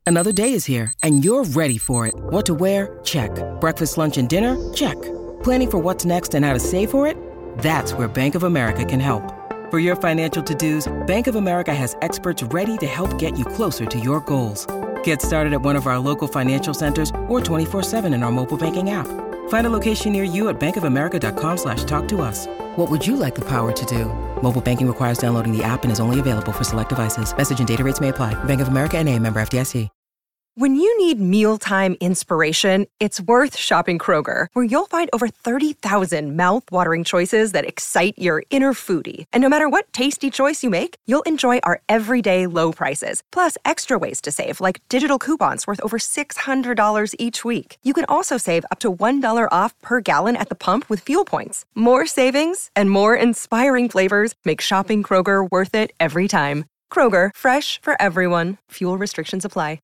Another day is here, and you're ready for it. What to wear? Check. Breakfast, lunch, and dinner? Check. Planning for what's next and how to save for it? That's where Bank of America can help. For your financial to-dos, Bank of America has experts ready to help get you closer to your goals. Get started at one of our local financial centers or 24/7 in our mobile banking app. Find a location near you at bankofamerica.com/talktous. What would you like the power to do? Mobile banking requires downloading the app and is only available for select devices. Message and data rates may apply. Bank of America N.A., member FDIC. When you need mealtime inspiration, it's worth shopping Kroger, where you'll find over 30,000 mouth-watering choices that excite your inner foodie. And no matter what tasty choice you make, you'll enjoy our everyday low prices, plus extra ways to save, like digital coupons worth over $600 each week. You can also save up to $1 off per gallon at the pump with fuel points. More savings and more inspiring flavors make shopping Kroger worth it every time. Kroger, fresh for everyone. Fuel restrictions apply.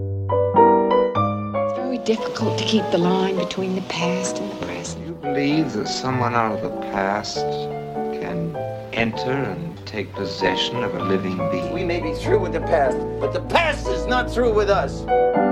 It's very difficult to keep the line between the past and the present. You believe that someone out of the past can enter and take possession of a living being? We may be through with the past, but the past is not through with us.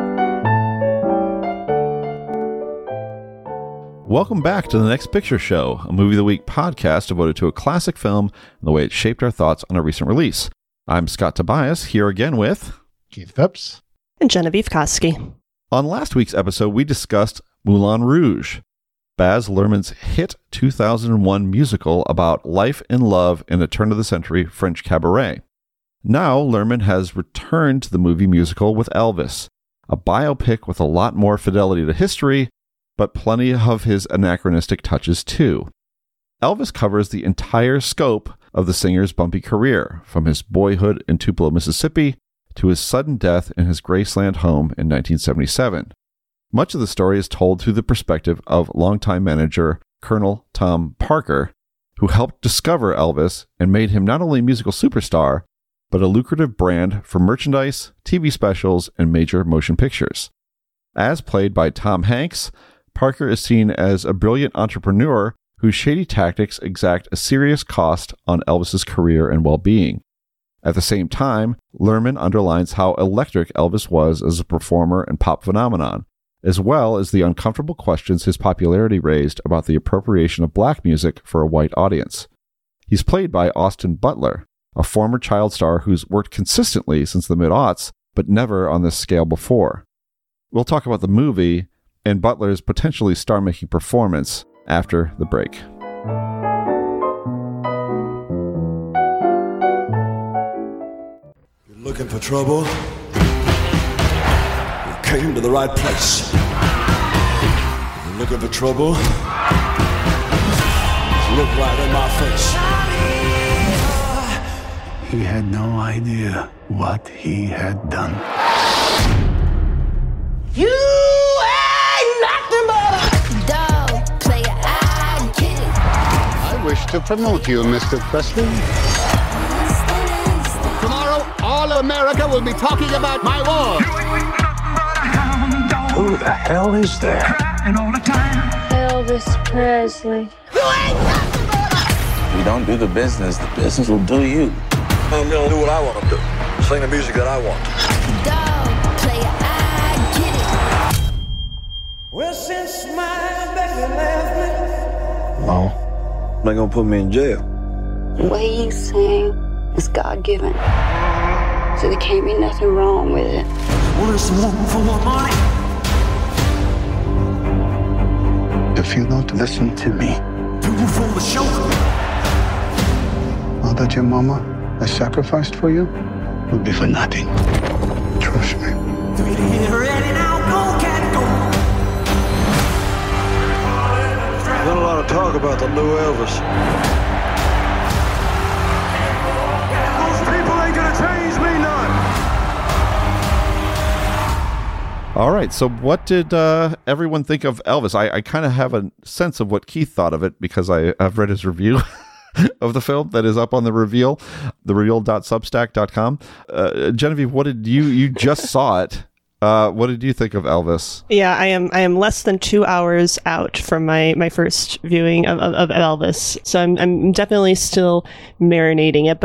Welcome back to The Next Picture Show, a Movie of the Week podcast devoted to a classic film and the way it shaped our thoughts on a recent release. I'm Scott Tobias, here again with Keith Phipps and Genevieve Koski. On last week's episode, we discussed Moulin Rouge, Baz Luhrmann's hit 2001 musical about life and love in a turn-of-the-century French cabaret. Now, Luhrmann has returned to the movie musical with Elvis, a biopic with a lot more fidelity to history, but plenty of his anachronistic touches too. Elvis covers the entire scope of the singer's bumpy career, from his boyhood in Tupelo, Mississippi, to his sudden death in his Graceland home in 1977. Much of the story is told through the perspective of longtime manager Colonel Tom Parker, who helped discover Elvis and made him not only a musical superstar, but a lucrative brand for merchandise, TV specials, and major motion pictures. As played by Tom Hanks, Parker is seen as a brilliant entrepreneur whose shady tactics exact a serious cost on Elvis's career and well-being. At the same time, Luhrmann underlines how electric Elvis was as a performer and pop phenomenon, as well as the uncomfortable questions his popularity raised about the appropriation of black music for a white audience. He's played by Austin Butler, a former child star who's worked consistently since the mid-aughts, but never on this scale before. We'll talk about the movie and Butler's potentially star-making performance after the break. Looking for trouble? You came to the right place. You're looking for trouble? Look right in my face. He had no idea what he had done. You ain't nothing but a dog player. I get it. I wish to promote you, Mr. Presley. All of America will be talking about my war. Who the hell is there? Elvis Presley. You don't do the business will do you. I'm gonna do what I want to do. Sing the music that I want. Dog player, I get it. Well, since my baby left me. Well, they're gonna put me in jail. The way you sing is God-given. So there can't be nothing wrong with it. Well, it's one for my money. If you don't listen to me, two for the show. All that your mama has sacrificed for you will be for nothing. Trust me. Ready now, go, cat, go. There's been a lot of talk about the new Elvis. All right, so what did everyone think of Elvis? I kind of have a sense of what Keith thought of it because I've read his review of the film that is up on the Reveal, thereveal.substack.com. Genevieve, what did you just saw it? What did you think of Elvis? Yeah, I am less than 2 hours out from my first viewing of Elvis, so I'm definitely still marinating it. But I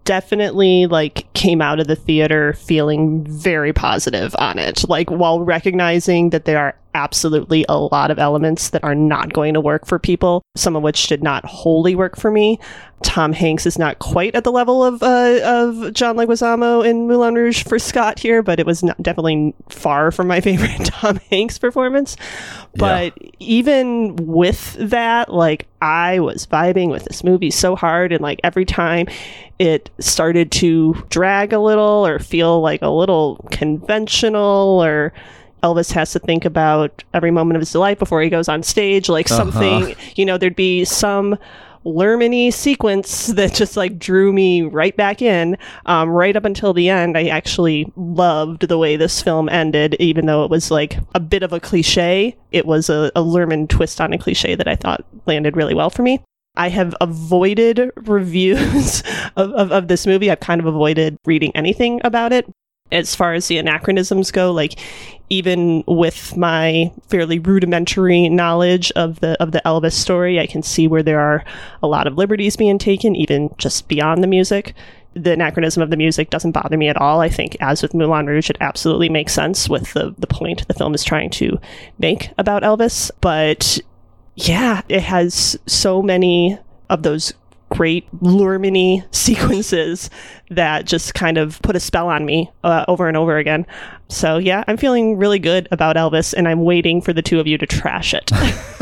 definitely like came out of the theater feeling very positive on it, like while recognizing that there are absolutely a lot of elements that are not going to work for people, some of which did not wholly work for me. Tom Hanks is not quite at the level of John Leguizamo in Moulin Rouge for Scott here, but it was definitely far from my favorite Tom Hanks performance. But even with that, like, I was vibing with this movie so hard, and like every time it started to drag a little or feel like a little conventional, or Elvis has to think about every moment of his life before he goes on stage, like something, you know, there'd be some Lerman-y sequence that just like drew me right back in, right up until the end. I actually loved the way this film ended, even though it was like a bit of a cliche. It was a Lerman twist on a cliche that I thought landed really well for me. I have avoided reviews of this movie. I've kind of avoided reading anything about it. As far as the anachronisms go, like even with my fairly rudimentary knowledge of the Elvis story, I can see where there are a lot of liberties being taken, even just beyond the music. The anachronism of the music doesn't bother me at all. I think, as with Moulin Rouge, it absolutely makes sense with the point the film is trying to make about Elvis. But yeah, it has so many of those great Lerman-y sequences that just kind of put a spell on me over and over again. So yeah, I'm feeling really good about Elvis, and I'm waiting for the two of you to trash it.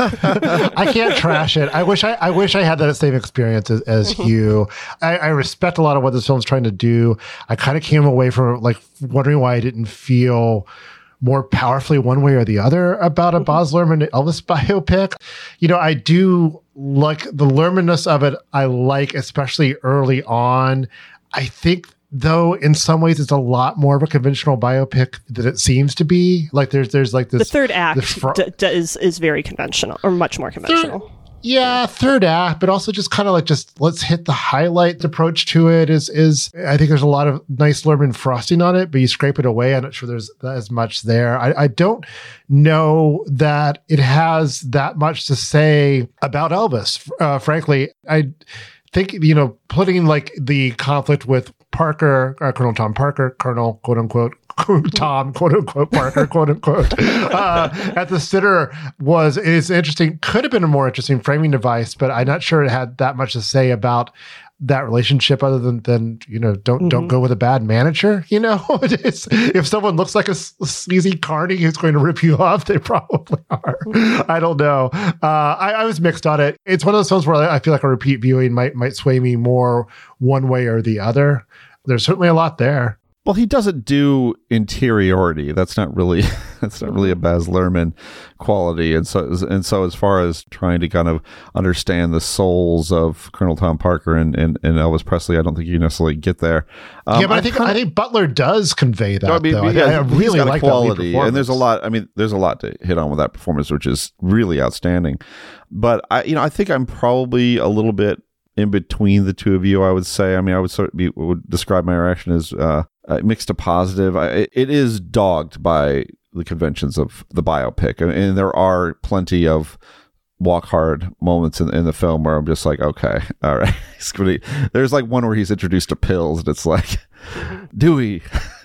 I can't trash it. I wish I had that same experience as you. I respect a lot of what this film's trying to do. I kind of came away from like wondering why I didn't feel more powerfully one way or the other about a Baz Luhrmann Elvis biopic. You know, I do like the Luhrmann-ness of it. I like, especially early on. I think, though, in some ways, it's a lot more of a conventional biopic than it seems to be. Like there's like this. The third act is very conventional, or much more conventional. Third act, but also just kind of like let's hit the highlight approach to it is I think there's a lot of nice Luhrmann frosting on it, but you scrape it away. I'm not sure there's as much there. I don't know that it has that much to say about Elvis. Frankly, I think, you know, putting like the conflict with Parker, Colonel Tom Parker, Colonel quote unquote Tom quote unquote Parker quote unquote at the center is interesting. Could have been a more interesting framing device, but I'm not sure it had that much to say about that relationship other than you know, don't go with a bad manager. You know, if someone looks like a sleazy carny who's going to rip you off, they probably are. I don't know. I was mixed on it. It's one of those films where I feel like a repeat viewing might sway me more one way or the other. There's certainly a lot there. Well, he doesn't do interiority. That's not really a Baz Luhrmann quality. And so as far as trying to kind of understand the souls of Colonel Tom Parker and Elvis Presley, I don't think you necessarily get there. But I think Butler does convey that. I really like quality, and there's a lot. I mean, there's a lot to hit on with that performance, which is really outstanding. But I think I'm probably a little bit in between the two of you. I would say. I mean, I would describe my reaction as mixed to positive. It is dogged by the conventions of the biopic, and there are plenty of walk hard moments in the film where I'm just like, okay, all right. There's like one where he's introduced to pills, and it's like, Dewey.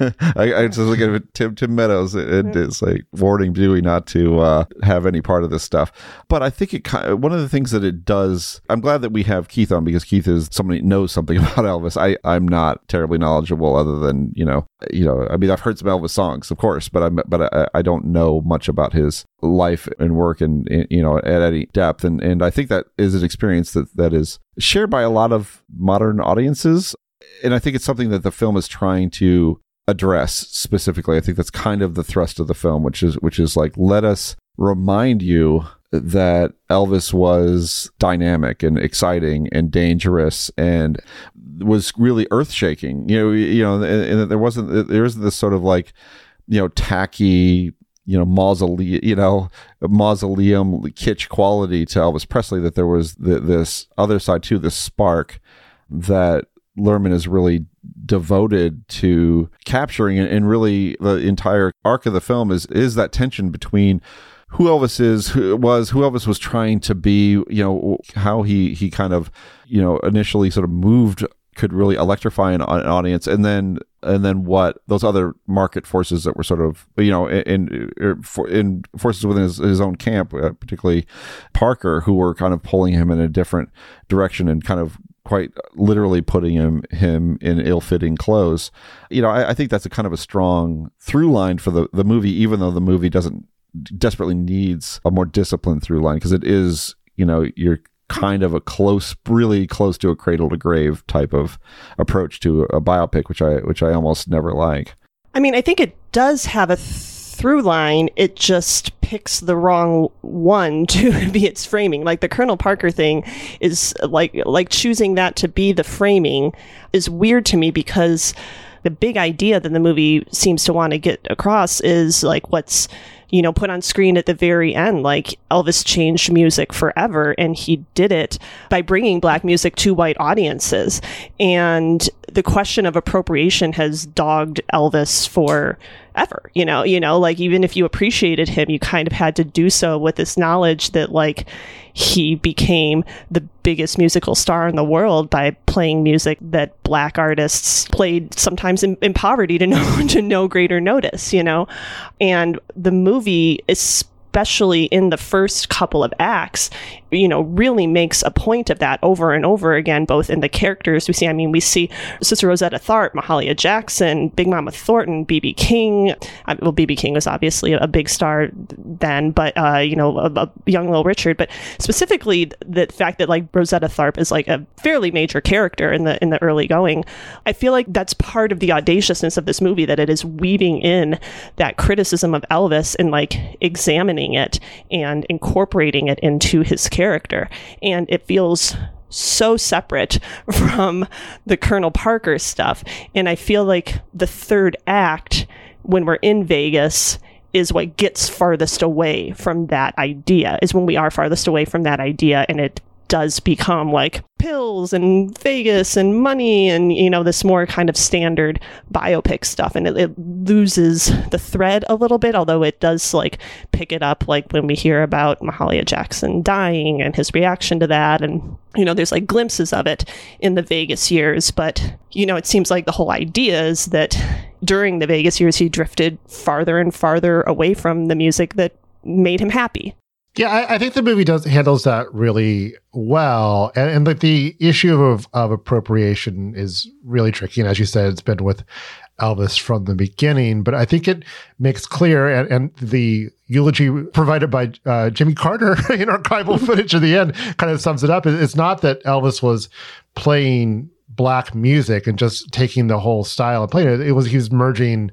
I just look at Tim Meadows, and it's like warning Dewey not to have any part of this stuff. But I think one of the things that it does, I'm glad that we have Keith on, because Keith is somebody who knows something about Elvis. I'm not terribly knowledgeable, other than you know. I mean, I've heard some Elvis songs, of course, but I don't know much about his life and work, and you know, at any depth. And I think that is an experience that is shared by a lot of modern audiences. And I think it's something that the film is trying to address specifically. I think that's kind of the thrust of the film, which is like, let us remind you that Elvis was dynamic and exciting and dangerous and was really earth-shaking. You know, and there isn't this sort of like, you know, tacky, you know, mausoleum kitsch quality to Elvis Presley, that there was this other side too, this spark that Luhrmann is really devoted to capturing, and really the entire arc of the film is that tension between who Elvis is, who Elvis was trying to be, you know, how he kind of, you know, initially sort of moved could really electrify an audience, and then what those other market forces that were sort of, in forces within his own camp, particularly Parker, who were kind of pulling him in a different direction and kind of quite literally putting him in ill-fitting clothes. I think that's a kind of a strong through line for the movie, even though the movie desperately needs a more disciplined through line, because it is, you're kind of really close to a cradle to grave type of approach to a biopic, which I almost never like. I mean, I think it does have a through line. It just picks the wrong one to be its framing. Like the Colonel Parker thing is like choosing that to be the framing is weird to me, because the big idea that the movie seems to want to get across is like what's put on screen at the very end. Like Elvis changed music forever, and he did it by bringing black music to white audiences. And the question of appropriation has dogged Elvis forever. Like even if you appreciated him, you kind of had to do so with this knowledge that like he became the biggest musical star in the world by playing music that black artists played, sometimes in poverty, to no greater notice, and the movie, especially in the first couple of acts, really makes a point of that over and over again, both in the characters we see. I mean, we see Sister Rosetta Tharpe, Mahalia Jackson, Big Mama Thornton, B.B. King. Well, B.B. King was obviously a big star then, but, a young Little Richard. But specifically, the fact that, like, Rosetta Tharpe is, like, a fairly major character in the early going. I feel like that's part of the audaciousness of this movie, that it is weaving in that criticism of Elvis and, like, examining it and incorporating it into his character. And it feels so separate from the Colonel Parker stuff. And I feel like the third act, when we're in Vegas, is what gets farthest away from that idea, is when we are farthest away from that idea, and it does become like pills and Vegas and money and, this more kind of standard biopic stuff. And it loses the thread a little bit, although it does like pick it up, like when we hear about Mahalia Jackson dying and his reaction to that. And, there's like glimpses of it in the Vegas years. But, it seems like the whole idea is that during the Vegas years, he drifted farther and farther away from the music that made him happy. Yeah, I think the movie handles that really well. And like the issue of appropriation is really tricky. And as you said, it's been with Elvis from the beginning. But I think it makes clear, and the eulogy provided by Jimmy Carter in archival footage at the end kind of sums it up. It's not that Elvis was playing black music and just taking the whole style and playing it. He was merging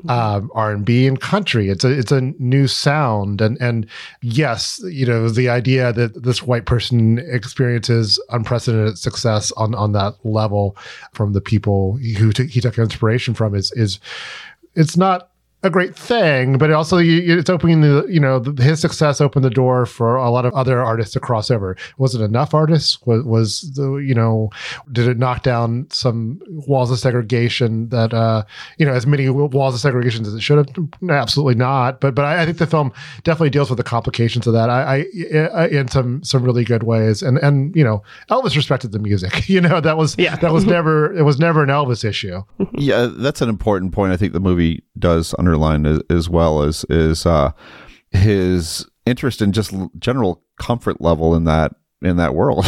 R&B and country. It's a new sound, and yes, the idea that this white person experiences unprecedented success on that level from the people who he took inspiration from is it's not a great thing, but also it's opening his success opened the door for a lot of other artists to cross over. Was it enough artists? Did it knock down some walls of segregation that as many walls of segregation as it should have? Absolutely not. But I think the film definitely deals with the complications of that. I in some really good ways. And Elvis respected the music. That was never an Elvis issue. Yeah, that's an important point. I think the movie does underline as well as his interest in just general comfort level in that world.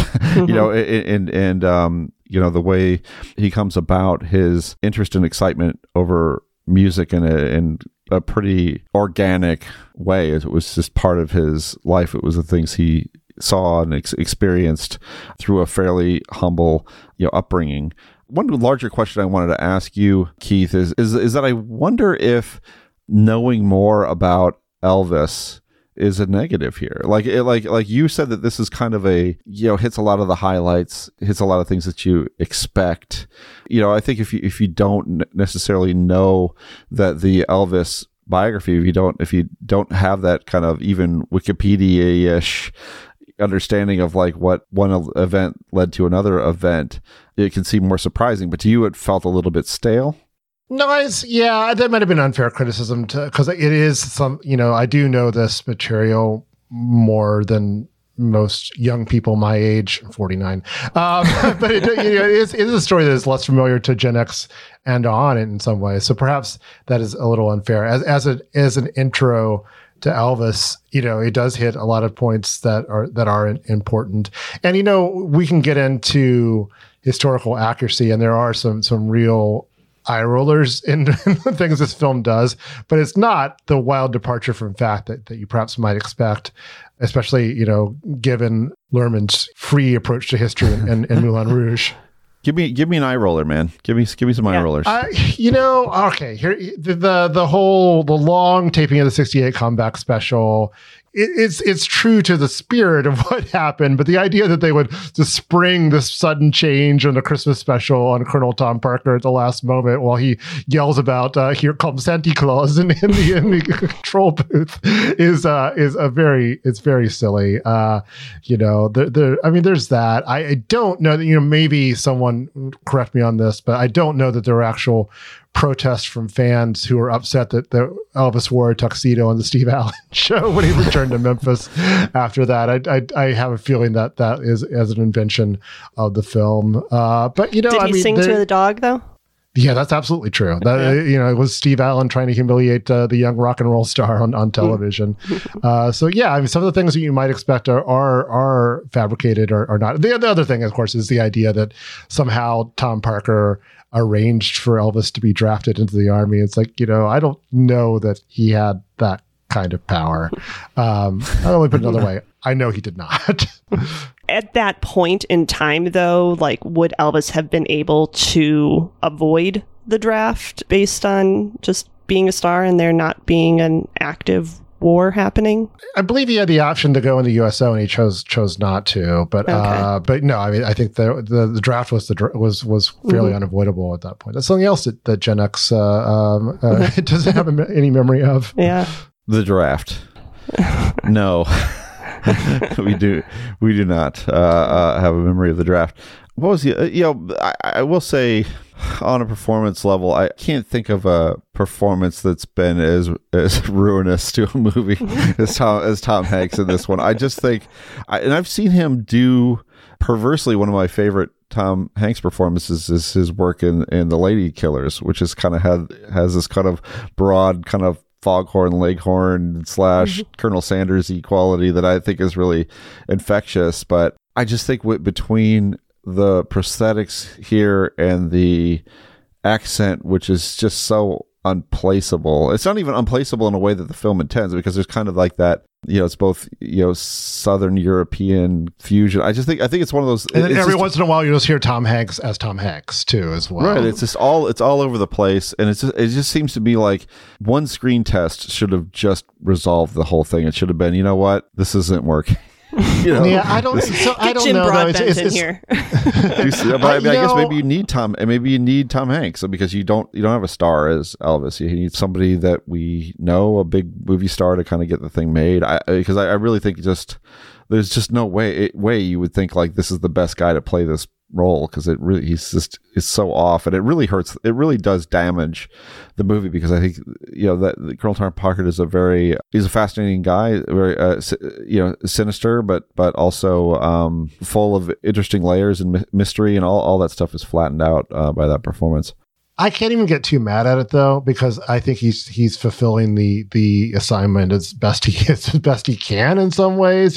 Mm-hmm. The way he comes about his interest and excitement over music in a pretty organic way. It was just part of his life. It was the things he saw and experienced through a fairly humble upbringing. One larger question I wanted to ask you, Keith, is that I wonder if knowing more about Elvis is a negative here. Like you said, that this is kind of a, hits a lot of the highlights, hits a lot of things that you expect. I think if you don't necessarily know that the Elvis biography, if you don't have that kind of even Wikipedia-ish understanding of like what one event led to another event, it can seem more surprising. But to you, it felt a little bit stale. No, that might have been unfair criticism because it is I do know this material more than most young people my age, 49. But it is a story that is less familiar to Gen X and on in some ways. So perhaps that is a little unfair. As an intro to Elvis, it does hit a lot of points that are important. And we can get into historical accuracy, and there are some real eye rollers in the things this film does, but it's not the wild departure from fact that you perhaps might expect, especially given Luhrmann's free approach to history and Moulin Rouge. Give me an eye roller, man. Give me some eye rollers. Okay. Here, the long taping of the '68 comeback special. It's true to the spirit of what happened, but the idea that they would just spring this sudden change on the Christmas special on Colonel Tom Parker at the last moment while he yells about "Here comes Santa Claus" in the control booth is very silly. There's that. I don't know that maybe someone correct me on this, but I don't know that there were actual protests from fans who were upset that Elvis wore a tuxedo on the Steve Allen show when he returned to Memphis after that. I have a feeling that is as an invention of the film. But did he sing to the dog though? Yeah, that's absolutely true. It was Steve Allen trying to humiliate the young rock and roll star on television. Some of the things that you might expect are fabricated or not. The other thing, of course, is the idea that somehow Tom Parker arranged for Elvis to be drafted into the army. It's like, I don't know that he had that kind of power. I'll only put it another way. I know he did not. At that point in time, though, would Elvis have been able to avoid the draft based on just being a star and there not being an active war happening? I believe he had the option to go in the USO and he chose not to. But no, I think the draft was fairly unavoidable at that point. That's something else that Gen X doesn't have any memory of. Yeah, the draft. No. we do not have a memory of the draft. What was the I will say, on a performance level, I can't think of a performance that's been as ruinous to a movie as Tom Hanks in this one. I just think, and I've seen him do, perversely, one of my favorite Tom Hanks performances is his work in The Lady Killers, which is has this kind of broad kind of foghorn leghorn / Colonel Sanders equality that I think is really infectious. But I just think between the prosthetics here and the accent, which is just so unplaceable, it's not even unplaceable in a way that the film intends, because there's kind of like that, it's both Southern European fusion. I think it's one of those, and then every once in a while you just hear Tom Hanks as Tom Hanks too as well. Right. It's all over the place, and it just seems to be like one screen test should have just resolved the whole thing. It should have been, you know what, this isn't working. Yeah, I don't Jim know. Broadbent in here. But I guess maybe you need Tom Hanks, because you don't have a star as Elvis. You need somebody that we know, a big movie star, to kind of get the thing made. Because I really think there's just no way you would think like this is the best guy to play this role, because it's so off, and it really hurts. It really does damage the movie, because I think that Colonel Tom Parker is he's a fascinating guy, very sinister, but also full of interesting layers and mystery, and all that stuff is flattened out by that performance. I can't even get too mad at it though, because I think he's fulfilling the assignment as best he can in some ways.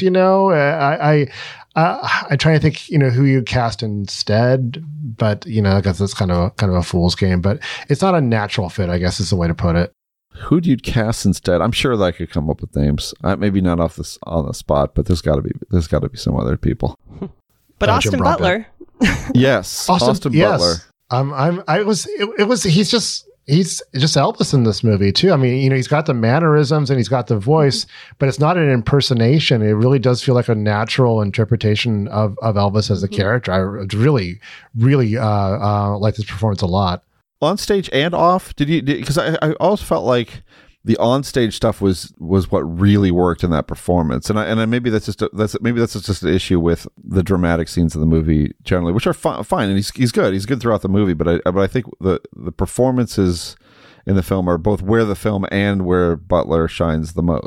I'm trying to think, who you cast instead, but I guess that's kind of a fool's game. But it's not a natural fit, I guess, is the way to put it. Who'd you cast instead? I'm sure that I could come up with names. Maybe not on the spot, but there's got to be some other people. But Austin Butler. Yes, Austin Butler. He's just Elvis in this movie too. I mean, he's got the mannerisms and he's got the voice, but it's not an impersonation. It really does feel like a natural interpretation of Elvis as a character. I really, really like this performance a lot. On stage and off, because I always felt like the onstage stuff was what really worked in that performance, and maybe that's just an issue with the dramatic scenes of the movie generally, which are fine, and he's good throughout the movie, but I think the performances in the film are both where the film and where Butler shines the most.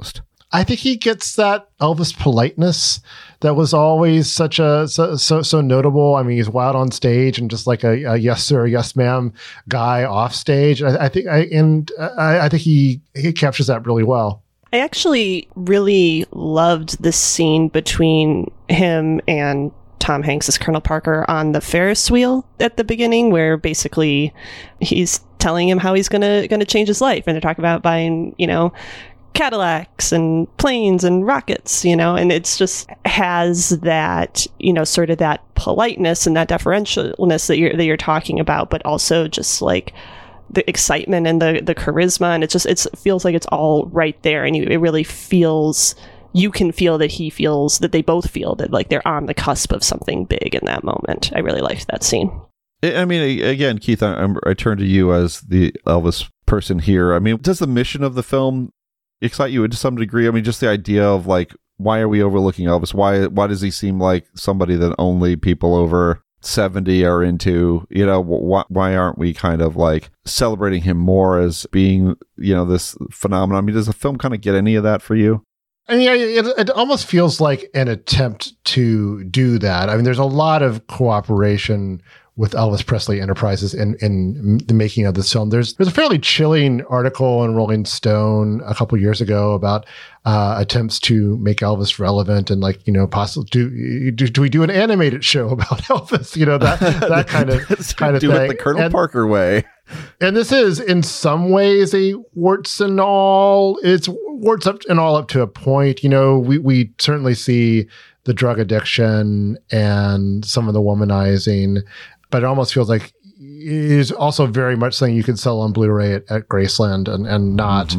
I think he gets that Elvis politeness that was always so notable. I mean, he's wild on stage and just like a yes sir, yes ma'am guy off stage. I think he captures that really well. I actually really loved the scene between him and Tom Hanks as Colonel Parker on the Ferris wheel at the beginning, where basically he's telling him how he's gonna change his life, and they're talking about buying, Cadillacs and planes and rockets, and it's just has that, sort of that politeness and that deferentialness that you're talking about, but also just like the excitement and the charisma, and it feels like it's all right there, and it really feels. You can feel that he feels that they both feel that like they're on the cusp of something big in that moment. I really liked that scene. I mean, again, Keith, I turn to you as the Elvis person here. I mean, does the mission of the film excite you to some degree? I mean, just the idea of like, why are we overlooking Elvis? Why does he seem like somebody that only people over 70 are into? Why aren't we kind of like celebrating him more as being, this phenomenon? I mean, does the film kind of get any of that for you? I mean, it almost feels like an attempt to do that. I mean, there's a lot of cooperation with Elvis Presley Enterprises in the making of this film. There's a fairly chilling article in Rolling Stone a couple years ago about attempts to make Elvis relevant and possibly do we do an animated show about Elvis? That kind of thing. Do it the Colonel Parker way. And this is in some ways a warts and all. It's warts up and all up to a point. We certainly see the drug addiction and some of the womanizing, but it almost feels like it is also very much something you could sell on Blu-ray at Graceland and not,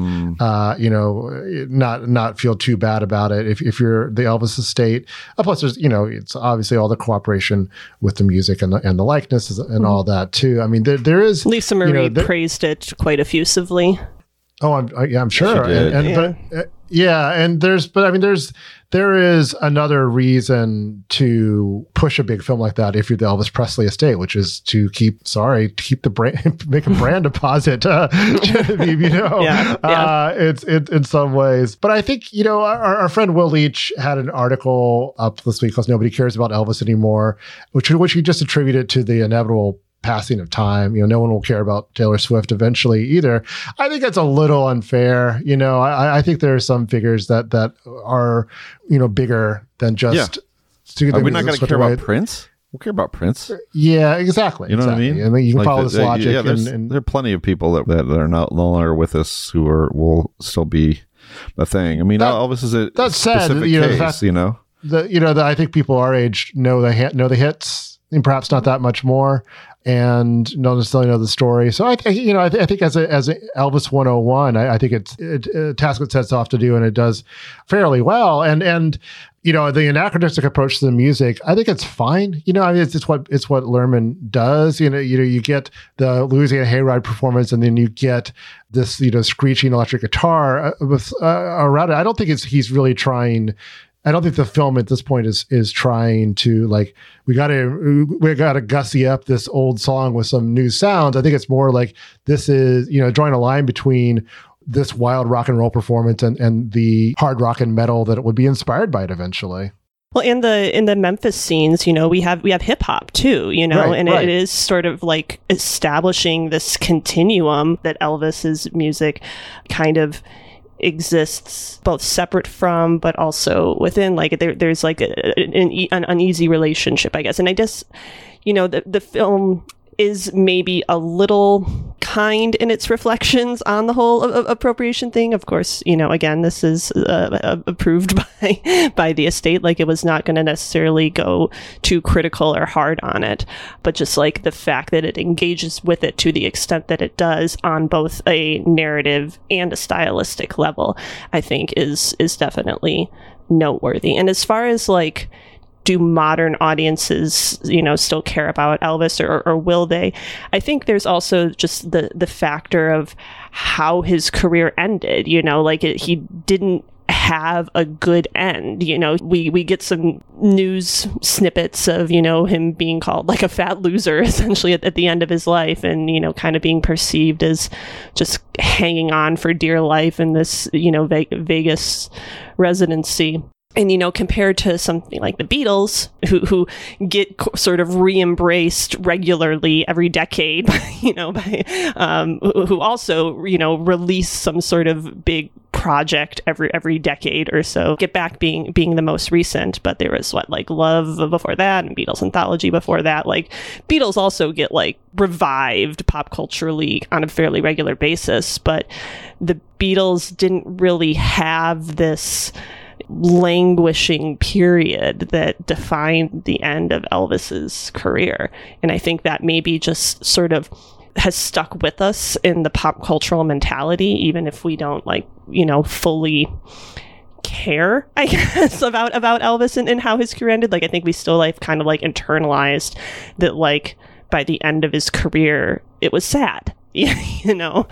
not feel too bad about it if you're the Elvis estate. Plus, there's it's obviously all the cooperation with the music and the likenesses and all that too. I mean, there is Lisa Marie praised it quite effusively. Oh, I'm sure. There is another reason to push a big film like that if you're the Elvis Presley estate, which is to keep the brand, make a brand deposit. It's in some ways. But I think, our friend Will Leach had an article up this week called "Nobody Cares About Elvis Anymore," which he just attributed to the inevitable passing of time. No one will care about Taylor Swift eventually either. I think that's a little unfair. I think there are some figures that are, bigger than just. Yeah. Are we not going to care about Prince? We'll care about Prince. Yeah, exactly. You know what I mean? I mean, you can follow this logic. Yeah, there are plenty of people that are no longer with us who will still be a thing. I mean, Elvis is a specific case. I think people our age know the hits, and perhaps not that much more, and don't necessarily know the story. So I think as a Elvis 101, I think it's a task it sets off to do, and it does fairly well. And the anachronistic approach to the music, I think it's fine. It's what Lerman does. You get the Louisiana Hayride performance, and then you get this screeching electric guitar around it. I don't think he's really trying. I don't think the film at this point is trying to like we gotta gussy up this old song with some new sounds. I think it's more like this is drawing a line between this wild rock and roll performance and the hard rock and metal that it would be inspired by it eventually. Well, in the Memphis scenes, we have hip hop too, right. It is sort of like establishing this continuum that Elvis's music kind of exists both separate from, but also within. Like there's like an uneasy relationship, I guess. And I guess, the film is maybe a little kind in its reflections on the whole appropriation thing. Of course, again, this is approved by the estate. Like, it was not going to necessarily go too critical or hard on it, but just like the fact that it engages with it to the extent that it does on both a narrative and a stylistic level, I think is definitely noteworthy. And as far as like, do modern audiences, still care about Elvis or will they? I think there's also just the factor of how his career ended, he didn't have a good end. You know, we get some news snippets of, you know, him being called like a fat loser essentially at the end of his life, and, you know, kind of being perceived as just hanging on for dear life in this, you know, Vegas residency. And, you know, compared to something like the Beatles, who get sort of re-embraced regularly every decade, you know, by, who also, you know, release some sort of big project every decade or so. Get Back being the most recent, but there was like Love before that and Beatles Anthology before that. Like, Beatles also get like revived pop culturally on a fairly regular basis, but the Beatles didn't really have this languishing period that defined the end of Elvis's career. And I think that maybe just sort of has stuck with us in the pop cultural mentality, even if we don't, like, you know, fully care, I guess, about Elvis and how his career ended. Like, I think we still like kind of like internalized that, like, by the end of his career, it was sad. You know,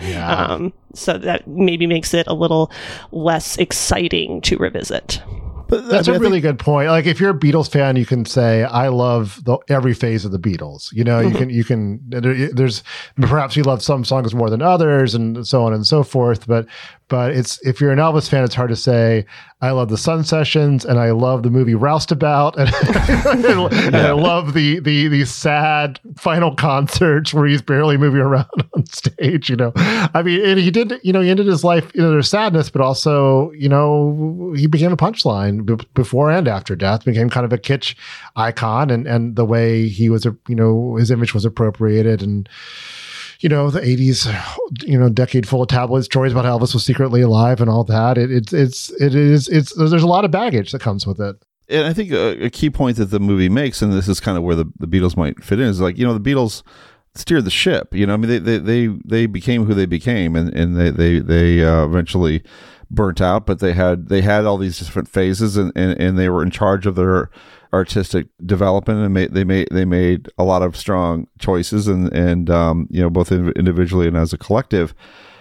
so that maybe makes it a little less exciting to revisit. But that's a really good point. Like, if you're a Beatles fan, you can say, I love every phase of the Beatles. You know, you can, there's, perhaps you love some songs more than others and so on and so forth. But it's, if you're an Elvis fan, it's hard to say, I love the Sun Sessions and I love the movie Roustabout and, and I love the sad final concerts where he's barely moving around on stage, you know. I mean, and he did, you know, he ended his life, you know, there's sadness, but also, you know, he became a punchline before and after death, became kind of a kitsch icon, and the way he was, you know, his image was appropriated. And, you know, the 80s, you know, decade full of tabloid stories about Elvis was secretly alive and all that. It's there's a lot of baggage that comes with it. And I think a key point that the movie makes, and this is kind of where the Beatles might fit in, is like, you know, the Beatles steered the ship. You know, I mean, they became who they became, and they eventually burnt out, but they had all these different phases, and they were in charge of their artistic development, and they made a lot of strong choices, and you know, both individually and as a collective.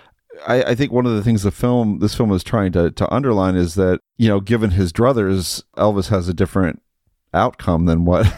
I think one of the things this film is trying to underline is that, you know, given his druthers, Elvis has a different outcome than what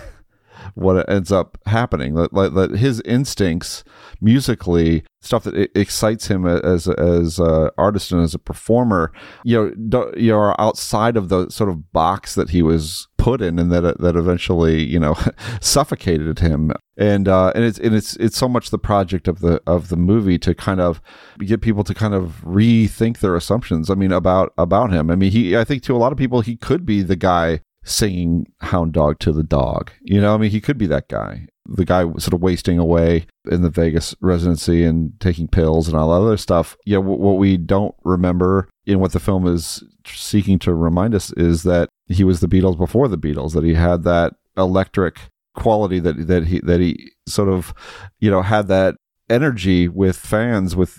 ends up happening. That his instincts musically, stuff that excites him as an artist and as a performer, you know, are outside of the sort of box that he was put in, and that eventually, you know, suffocated him. And it's so much the project of the movie to kind of get people to kind of rethink their assumptions. I mean, about him. I mean, I think to a lot of people, he could be the guy singing Hound Dog to the Dog. You know, I mean, he could be that guy. The guy sort of wasting away in the Vegas residency and taking pills and all that other stuff. Yeah, what we don't remember in what the film is seeking to remind us is that he was the Beatles before the Beatles, that he had that electric quality, that he sort of, you know, had that energy with fans, with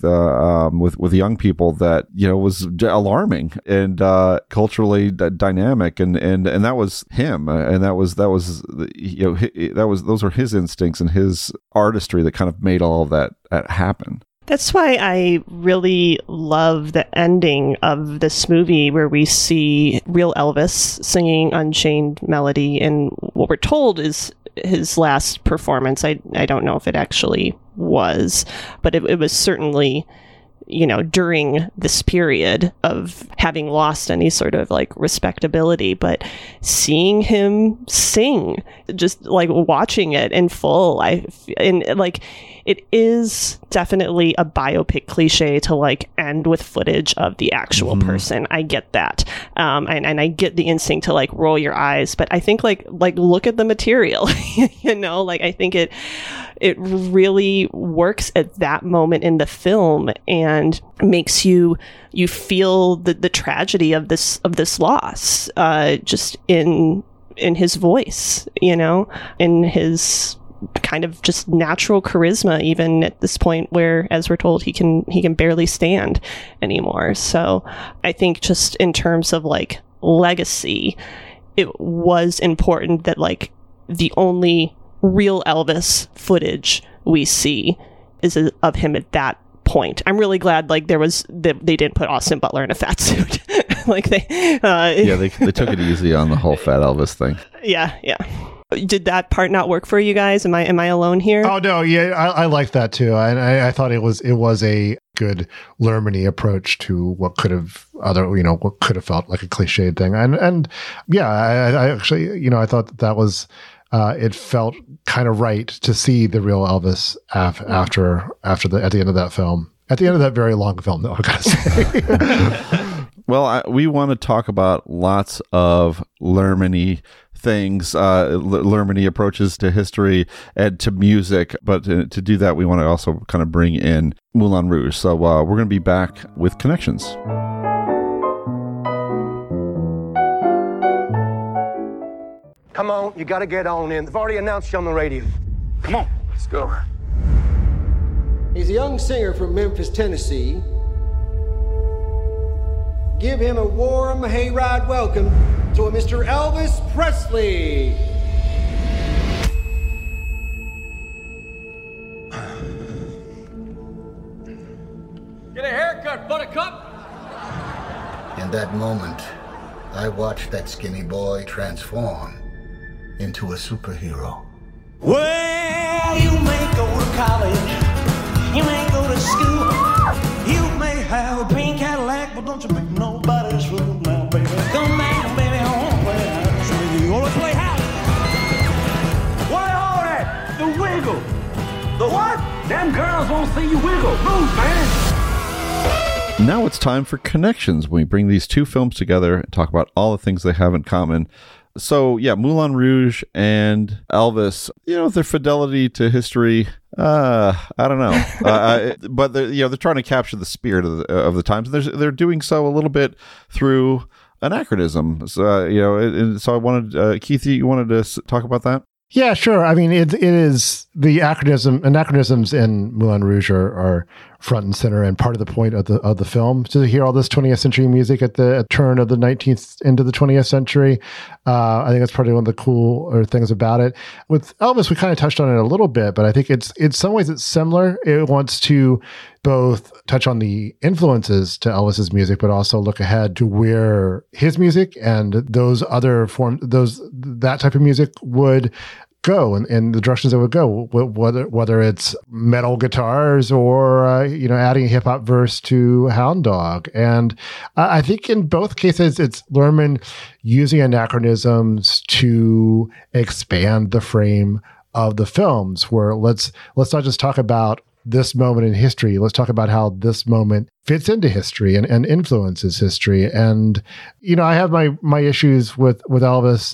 young people, that, you know, was alarming and culturally dynamic, and that was him, and that was you know, those were his instincts and his artistry that kind of made all of that happen. That's why I really love the ending of this movie, where we see real Elvis singing Unchained Melody, and what we're told is his last performance. I don't know if it actually was, but it was certainly, you know, during this period of having lost any sort of like respectability. But seeing him sing, just like watching it in full, it is definitely a biopic cliche to like end with footage of the actual person. I get that. And I get the instinct to like roll your eyes, but I think like look at the material, you know, like I think it really works at that moment in the film and makes you feel the tragedy of this loss, just in his voice, you know, in his kind of just natural charisma, even at this point where, as we're told, he can barely stand anymore. So I think just in terms of like legacy, it was important that like the only real Elvis footage we see is of him at that point. I'm really glad like they didn't put Austin Butler in a fat suit. Like they took it easy on the whole Fat Elvis thing. Yeah. Did that part not work for you guys? Am I alone here? Oh no, yeah, I like that too. I thought it was a good Lerman-y approach to what could have felt like a cliched thing. And yeah, I actually, I thought that was it felt kind of right to see the real Elvis at the end of that film. At the end of that very long film, though, I gotta say. Well, we want to talk about lots of Lerman-y things, Lerman-y approaches to history and to music. But to do that, we want to also kind of bring in Moulin Rouge. So we're going to be back with Connections. Come on, you got to get on in. They've already announced you on the radio. Come on, let's go. He's a young singer from Memphis, Tennessee. Give him a warm hayride welcome to a Mr. Elvis Presley. Get a haircut, buttercup. In that moment, I watched that skinny boy transform into a superhero. Well, you may go to college, you may go to school, you may have a pink Cadillac, but don't you pick nobody's fool now, baby. Come back, baby, home, play house. You always play house. What are all that? The wiggle. The what? Them girls won't see you wiggle. Move, man. Now it's time for Connections. We bring these two films together and talk about all the things they have in common. So, yeah, Moulin Rouge and Elvis, their fidelity to history, I don't know. But they're trying to capture the spirit of the times. And they're doing so a little bit through anachronism. So, and so I wanted, Keith, you wanted to talk about that? Yeah, sure. I mean, it is the anachronisms in Moulin Rouge are front and center and part of the point of the film. To hear all this 20th century music at the turn of the 19th into the 20th century, I think that's probably one of the cooler things about it. With Elvis, we kind of touched on it a little bit, but I think it's in some ways it's similar. It wants to both touch on the influences to Elvis's music, but also look ahead to where his music and those other that type of music would go and the directions it would go, whether it's metal guitars or adding a hip hop verse to Hound Dog. And I think in both cases it's Lerman using anachronisms to expand the frame of the films, where let's not just talk about this moment in history. Let's talk about how this moment fits into history and influences history. And, I have my issues with Elvis,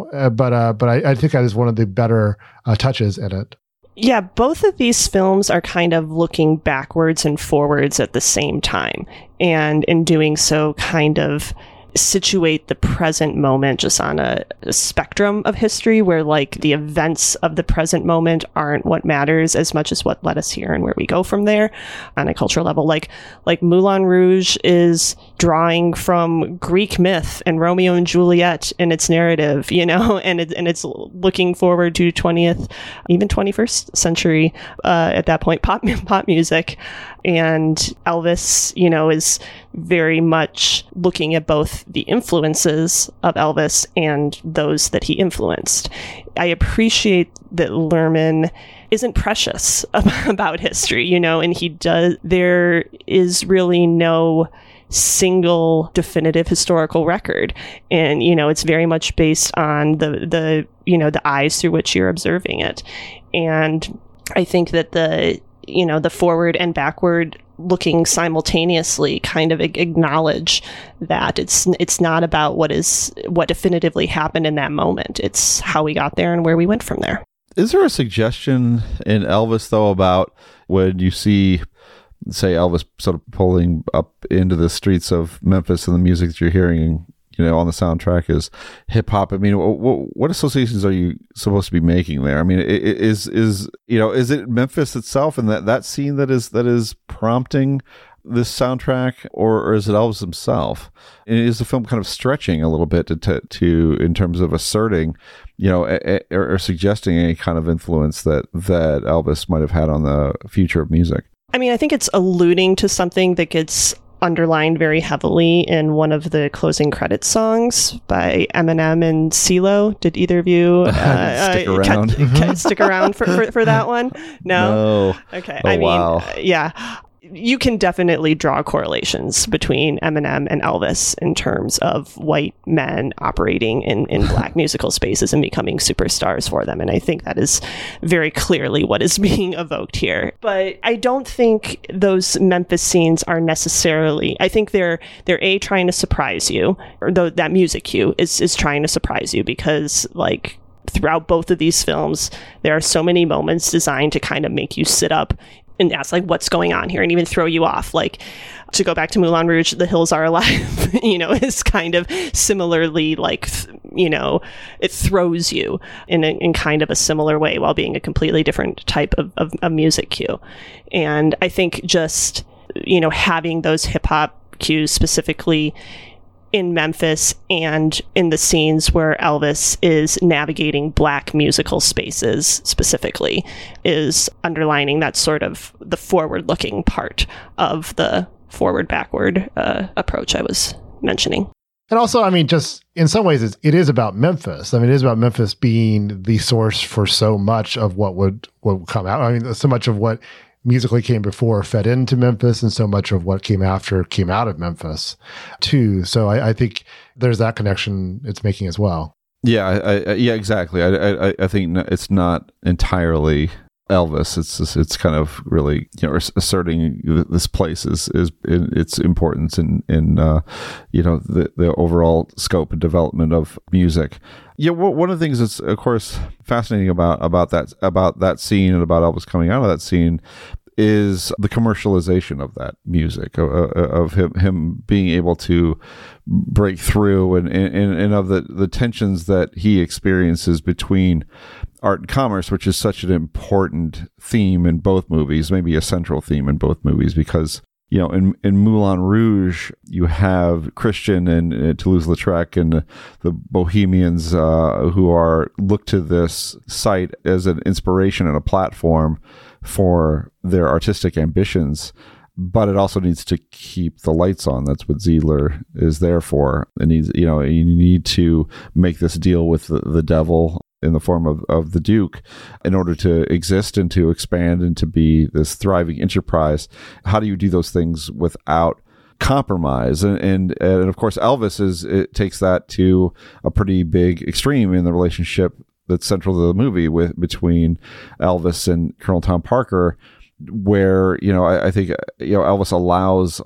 but I think that is one of the better touches in it. Yeah, both of these films are kind of looking backwards and forwards at the same time. And in doing so, kind of situate the present moment just on a spectrum of history where like the events of the present moment aren't what matters as much as what led us here and where we go from there on a cultural level. Like Moulin Rouge is drawing from Greek myth and Romeo and Juliet in its narrative, and it's looking forward to 20th, even 21st century at that point pop music. And Elvis, is very much looking at both the influences of Elvis and those that he influenced. I appreciate that Lerman isn't precious about history, and there is really no single definitive historical record. And, it's very much based on the eyes through which you're observing it. And I think that the forward and backward looking simultaneously kind of acknowledge that it's not about what definitively happened in that moment. It's how we got there and where we went from there. Is there a suggestion in Elvis, though, about when you see, say, Elvis sort of pulling up into the streets of Memphis and the music that you're hearing, on the soundtrack is hip hop? I mean, what associations are you supposed to be making there? I mean, is it Memphis itself and that scene that is prompting this soundtrack, or is it Elvis himself? And is the film kind of stretching a little bit to in terms of asserting, or suggesting any kind of influence that Elvis might have had on the future of music? I mean, I think it's alluding to something that gets underlined very heavily in one of the closing credits songs by Eminem and CeeLo. Did either of you stick around for that one? No? Okay. Oh, wow. Yeah. You can definitely draw correlations between Eminem and Elvis in terms of white men operating in black musical spaces and becoming superstars for them. And I think that is very clearly what is being evoked here. But I don't think those Memphis scenes are necessarily, I think they're trying to surprise you, or that music cue is trying to surprise you, because like throughout both of these films, there are so many moments designed to kind of make you sit up and ask, like, what's going on here, and even throw you off. Like, to go back to Moulin Rouge, The Hills Are Alive, is kind of similarly like, it throws you in kind of a similar way while being a completely different type of music cue. And I think just, having those hip hop cues specifically in Memphis and in the scenes where Elvis is navigating black musical spaces specifically is underlining that sort of the forward-looking part of the forward-backward approach I was mentioning. And also, just in some ways, it is about Memphis. It is about Memphis being the source for so much of what would come out. So much of what musically came before fed into Memphis, and so much of what came after came out of Memphis too. So I think there's that connection it's making as well. Yeah, yeah, exactly. I think it's not entirely Elvis. It's kind of really asserting this place is its importance in the overall scope and development of music. Yeah, one of the things that's of course fascinating about that scene and about Elvis coming out of that scene is the commercialization of that music, of him being able to break through and of the tensions that he experiences between art and commerce, which is such an important theme in both movies, maybe a central theme in both movies, because in Moulin Rouge, you have Christian and Toulouse-Lautrec and the Bohemians who look to this site as an inspiration and a platform for their artistic ambitions, but it also needs to keep the lights on. That's what Ziegler is there for. And you need to make this deal with the devil in the form of the Duke in order to exist and to expand and to be this thriving enterprise. How do you do those things without compromise? And of course, Elvis takes that to a pretty big extreme in the relationship that's central to the movie between Elvis and Colonel Tom Parker, where I think Elvis allows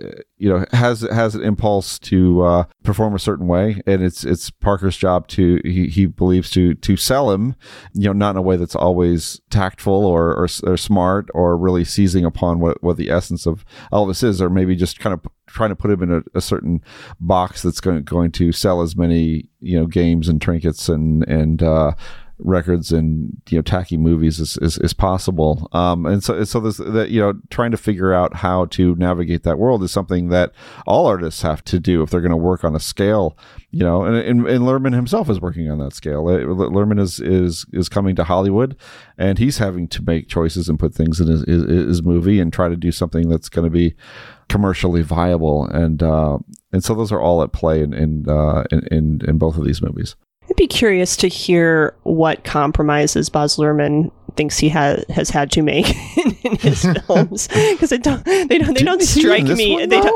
has an impulse to perform a certain way, and it's Parker's job to he believes to sell him, not in a way that's always tactful or smart or really seizing upon what the essence of Elvis is, or maybe just kind of trying to put him in a certain box that's going to sell as many games and trinkets and records and tacky movies as possible, and so there's that trying to figure out how to navigate that world is something that all artists have to do if they're going to work on a scale, and Luhrmann himself is working on that scale. Luhrmann is coming to Hollywood, and he's having to make choices and put things in his movie and try to do something that's going to be commercially viable, and so those are all at play in both of these movies. I'd be curious to hear what compromises Baz Luhrmann thinks he has had to make in his films, because they don't strike me.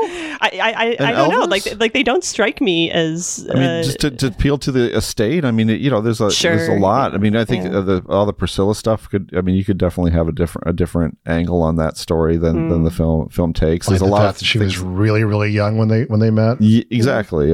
I don't know. Like they don't strike me as. Just to appeal to the estate. There's a lot. I think all the Priscilla stuff you could definitely have a different angle on that story than the film takes. There's a lot of she was really, really young when they met. Exactly.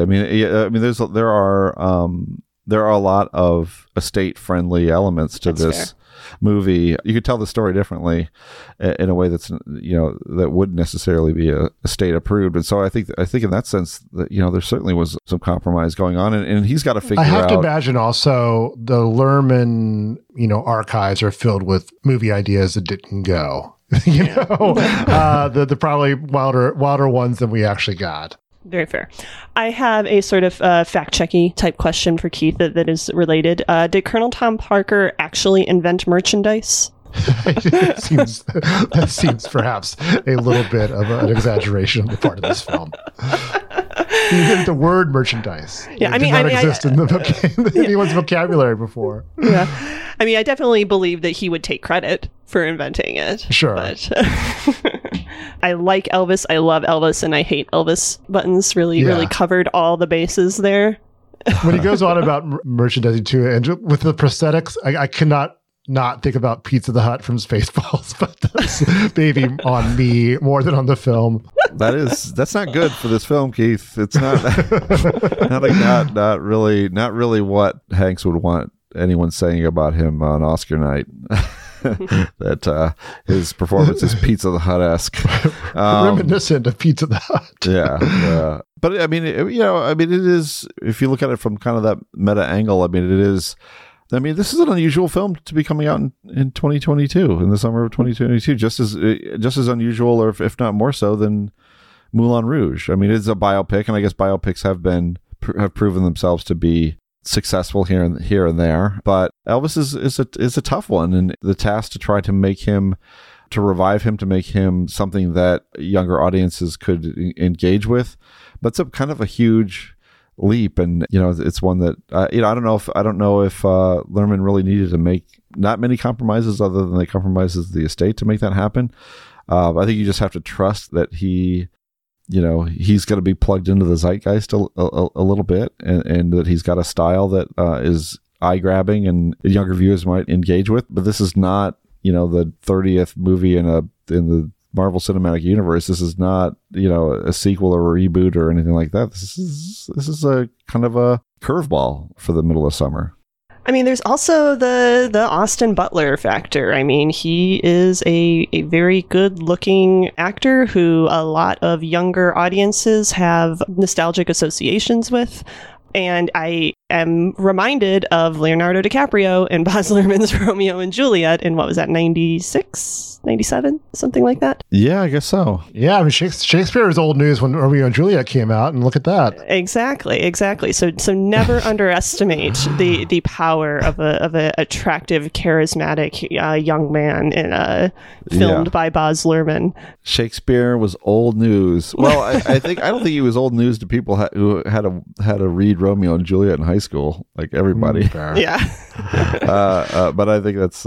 There are a lot of estate-friendly elements to this movie. You could tell the story differently in a way that's that wouldn't necessarily be a state-approved. And so I think in that sense that there certainly was some compromise going on, and he's got to figure out. I have to imagine also the Luhrmann archives are filled with movie ideas that didn't go. The probably wilder ones than we actually got. Very fair. I have a sort of fact-checky type question for Keith that is related. Did Colonel Tom Parker actually invent merchandise? That seems perhaps a little bit of an exaggeration on the part of this film. Even the word merchandise. Yeah, did not exist in anyone's vocabulary before. Yeah. I mean, I definitely believe that he would take credit for inventing it. Sure. But I like Elvis. I love Elvis, and I hate Elvis buttons. Really covered all the bases there. When he goes on about merchandising too, and with the prosthetics, I cannot not think about Pizza the Hut from Spaceballs, but that's maybe on me more than on the film. That's not good for this film, Keith. It's not not really what Hanks would want anyone saying about him on Oscar night. That his performance is Pizza the Hut-esque, reminiscent of Pizza the Hut. Yeah, but I mean, it is. If you look at it from kind of that meta angle, I mean, it is. I mean, this is an unusual film to be coming out in 2022, in the summer of 2022, just as unusual, or if not more so, than Moulin Rouge. I mean, it's a biopic, and I guess biopics have proven themselves to be successful here and there. But Elvis is a tough one, and the task to try to revive him, to make him something that younger audiences could engage with. But it's kind of a huge leap, and it's one that I don't know if Lerman really needed to make not many compromises other than the compromises of the estate to make that happen. I think you just have to trust that he's going to be plugged into the zeitgeist a little bit, and that he's got a style that is eye grabbing and younger viewers might engage with. But this is not the 30th movie in the Marvel Cinematic Universe. This is not, a sequel or a reboot or anything like that. This is a kind of a curveball for the middle of summer. I mean, there's also the Austin Butler factor. I mean, he is a very good-looking actor who a lot of younger audiences have nostalgic associations with. And I am reminded of Leonardo DiCaprio and Baz Luhrmann's Romeo and Juliet in, what was that, 96, 97, something like that? Yeah, I guess so. Yeah, I mean, Shakespeare is old news when Romeo and Juliet came out, and look at that. Exactly. So never underestimate the power of a attractive, charismatic young man filmed by Baz Luhrmann. Shakespeare was old news. Well, I don't think he was old news to people who had to read Romeo and Juliet in high school, like everybody. Yeah. But I think that's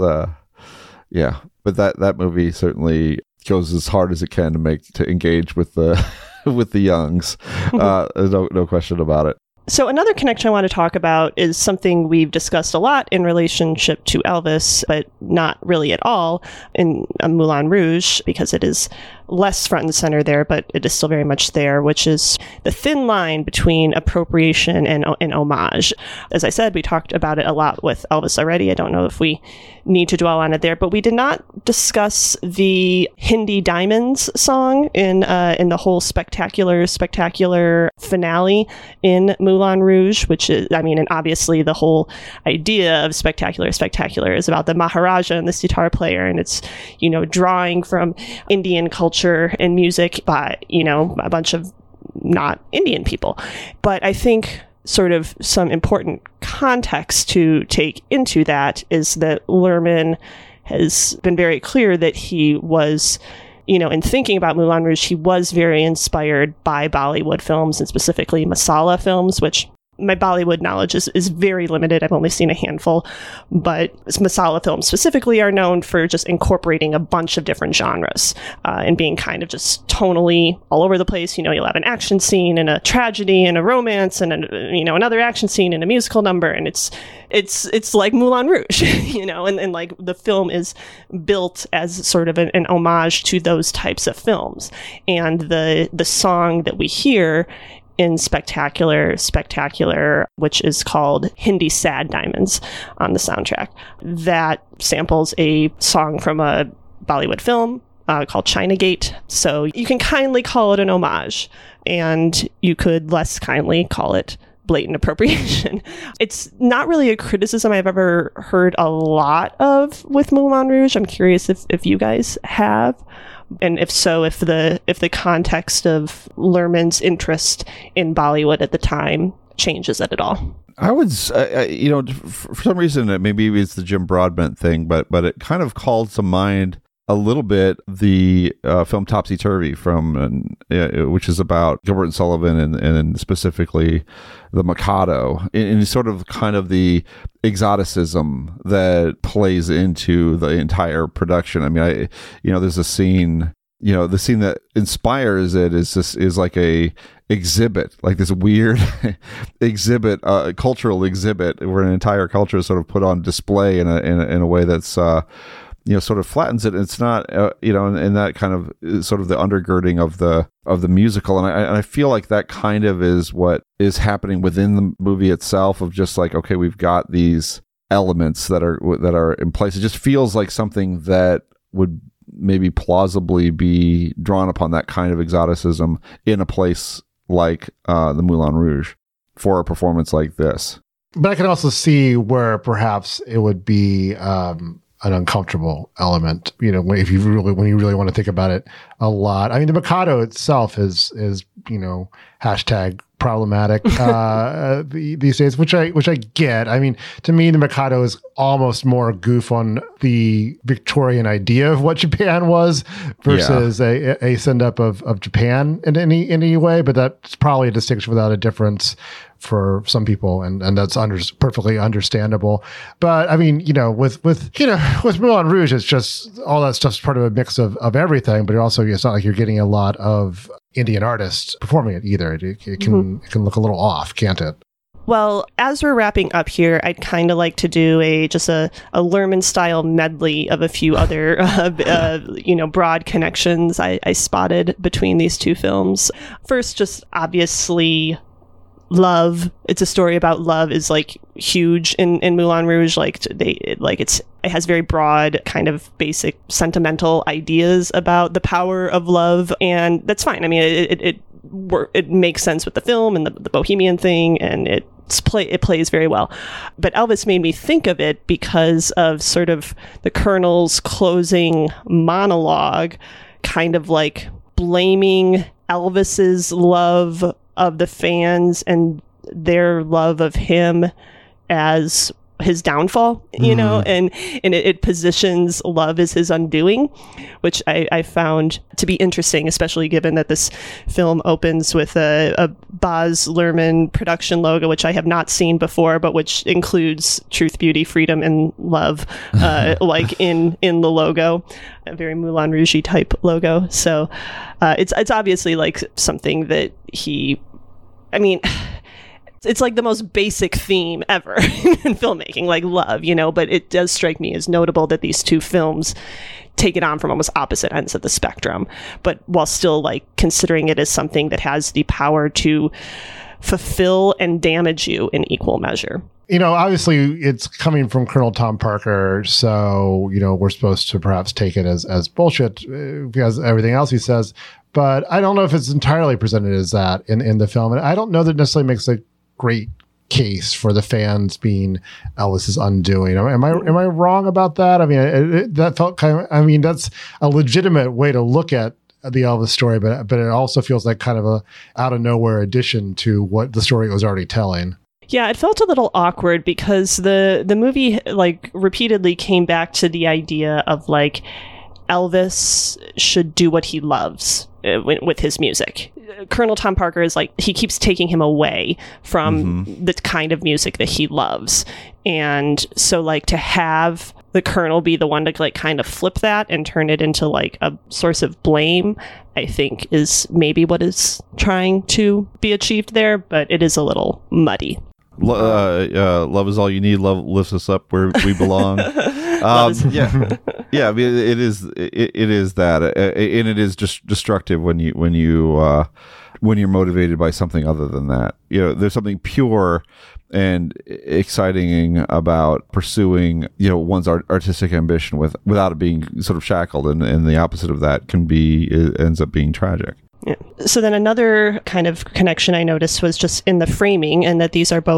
but that movie certainly goes as hard as it can to engage with the with the youngs. No question about it. So another connection I want to talk about is something we've discussed a lot in relationship to Elvis, but not really at all in Moulin Rouge, because it is less front and center there, but it is still very much there, which is the thin line between appropriation and homage. As I said, we talked about it a lot with Elvis already. I don't know if we need to dwell on it there, but we did not discuss the Hindi Diamonds song in the whole spectacular finale in Moulin Rouge, which is, I mean, and obviously the whole idea of spectacular is about the Maharaja and the sitar player, and it's, drawing from Indian culture and music by, a bunch of not Indian people. But I think sort of some important context to take into that is that Luhrmann has been very clear that he was, in thinking about Moulin Rouge, he was very inspired by Bollywood films, and specifically Masala films, which my Bollywood knowledge is very limited. I've only seen a handful, but Masala films specifically are known for just incorporating a bunch of different genres and being kind of just tonally all over the place. You'll have an action scene and a tragedy and a romance and another action scene and a musical number, and it's like Moulin Rouge, and like the film is built as sort of an homage to those types of films. And the song that we hear in Spectacular, which is called Hindi Sad Diamonds on the soundtrack, that samples a song from a Bollywood film called China Gate. So you can kindly call it an homage, and you could less kindly call it blatant appropriation. It's not really a criticism I've ever heard a lot of with Moulin Rouge. I'm curious if you guys have. And if so, if the context of Luhrmann's interest in Bollywood at the time changes it at all. I would, for some reason, maybe it's the Jim Broadbent thing, but it kind of called to mind a little bit the film Topsy Turvy which is about Gilbert and Sullivan and specifically the Mikado, and sort of kind of the exoticism that plays into the entire production. I mean, there's a scene. The scene that inspires it is like a exhibit, like this weird exhibit, cultural exhibit, where an entire culture is sort of put on display in a way that's sort of flattens it. It's not and that kind of is sort of the undergirding of the musical, and I feel like that kind of is what is happening within the movie itself, of just like, okay, we've got these elements that are in place. It just feels like something that would maybe plausibly be drawn upon that kind of exoticism in a place like the Moulin Rouge for a performance like this. But I can also see where perhaps it would be an uncomfortable element, when you really want to think about it a lot. I mean, the Mikado itself is hashtag problematic these days, which I get. I mean, to me, the Mikado is almost more goof on the Victorian idea of what Japan was versus a send up of Japan in any way. But that's probably a distinction without a difference for some people, and that's perfectly understandable. But I mean, with Moulin Rouge, it's just all that stuff's part of a mix of everything. But it's not like you're getting a lot of Indian artists performing it either. It can look a little off, can't it? Well, as we're wrapping up here, I'd kind of like to do a Lerman style medley of a few other broad connections I spotted between these two films. First, just obviously love. It's a story about love is like huge in Moulin Rouge. It has very broad kind of basic sentimental ideas about the power of love, and that's fine. I mean, it makes sense with the film and the bohemian thing, and it plays very well. But Elvis made me think of it because of sort of the Colonel's closing monologue, kind of like blaming Elvis's love of the fans and their love of him as his downfall, and it positions love as his undoing, which I found to be interesting, especially given that this film opens with a Baz Luhrmann production logo, which I have not seen before, but which includes truth, beauty, freedom, and love, like in the logo, a very Moulin Rouge type logo. So it's obviously like something that it's like the most basic theme ever in filmmaking, like love, but it does strike me as notable that these two films take it on from almost opposite ends of the spectrum, but while still like considering it as something that has the power to fulfill and damage you in equal measure. Obviously it's coming from Colonel Tom Parker, so, we're supposed to perhaps take it as bullshit because everything else he says, but I don't know if it's entirely presented as that in the film. And I don't know that it necessarily makes a great case for the fans being Elvis's undoing. Am I wrong about that? I mean, that felt that's a legitimate way to look at the Elvis story, but it also feels like kind of a out of nowhere addition to what the story was already telling. Yeah, it felt a little awkward because the movie like repeatedly came back to the idea of like Elvis should do what he loves with his music. Colonel Tom Parker is like, he keeps taking him away from the kind of music that he loves. And so like to have the Colonel be the one to like kind of flip that and turn it into like a source of blame, I think is maybe what is trying to be achieved there, but it is a little muddy. Love is all you need. Love lifts us up where we belong. Yeah. I mean, it is that, and it is just destructive when you're motivated by something other than that. There's something pure and exciting about pursuing one's artistic ambition without it being sort of shackled, and the opposite of that ends up being tragic. Yeah. So then another kind of connection I noticed was just in the framing, and that these are both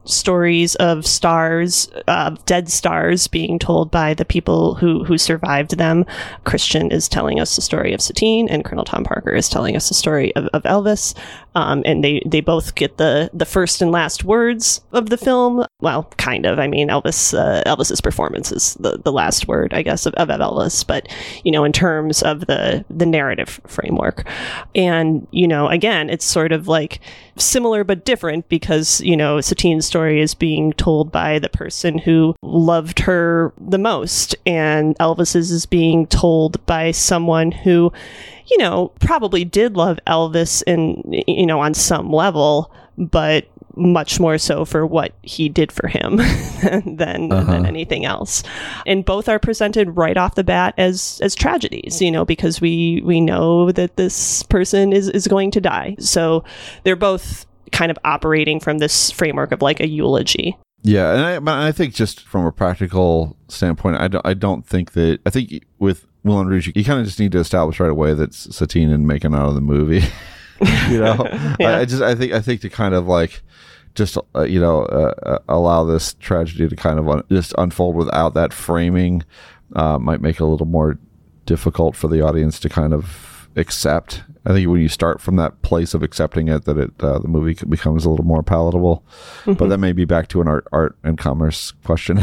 stories of stars, dead stars being told by the people who survived them. Christian is telling us the story of Satine, and Colonel Tom Parker is telling us the story of Elvis. And they both get the first and last words of the film. Well, kind of. I mean, Elvis's performance is the last word, I guess, of Elvis. But, in terms of the narrative framework. And, again, it's sort of like similar but different because, Satine's story is being told by the person who loved her the most. And Elvis's is being told by someone who, probably did love Elvis on some level, but much more so for what he did for him than anything else. And both are presented right off the bat as tragedies, because we know that this person is going to die. So they're both kind of operating from this framework of like a eulogy. Yeah, and I think just from a practical standpoint, I don't think that. I think with Moulin Rouge, you kind of just need to establish right away that Satine and Macon out of the movie. Yeah. I think to kind of like just allow this tragedy to kind of just unfold without that framing might make it a little more difficult for the audience to kind of accept. I think when you start from that place of accepting it, that the movie becomes a little more palatable. Mm-hmm. But that may be back to an art and commerce question.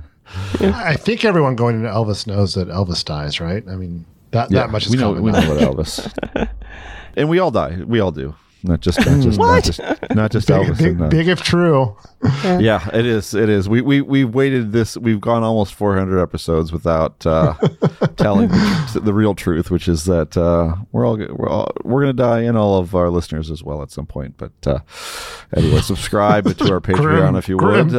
I think everyone going into Elvis knows that Elvis dies, right? I mean, that much is common. We know what Elvis. And we all die. We all do. Not just Elvis. Big if true. Yeah, it is. We've waited this. We've gone almost 400 episodes without telling the real truth, which is that we're going to die, and all of our listeners as well at some point. But anyway, subscribe to our Patreon if you would.